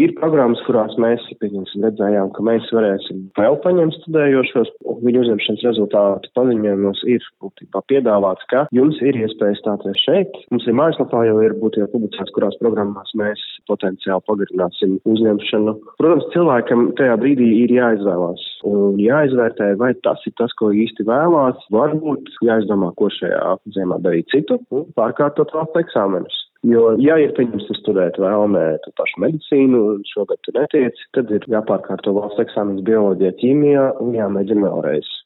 Ir programmas, kurās mēs, pieņemsim, redzējām, ka mēs varēsim vēl paņemt studējošos. Viņu uzņemšanas rezultātu paziņojumos ir būtībā piedāvāts, ka jums ir iespēja stāties šeit. Mums ir mājaslapā jau ir būtībā publicēts, kurās programmās mēs potenciāli pagarināsim uzņemšanu. Protams, cilvēkam tajā brīdī ir jāizvēlās un jāizvērtē, vai tas ir tas, ko īsti vēlās. Varbūt jāizdomā, ko šajā ziemā darīt citu un pārkārtot valsts eksāmenus. Jo, ja ir pieņemts studēt vēlmē tu pašu medicīnu un šogad tu netiec, tad ir jāpārkārto valsts eksāmenis bioloģijā, ķīmijā un jāmēģina vēlreiz.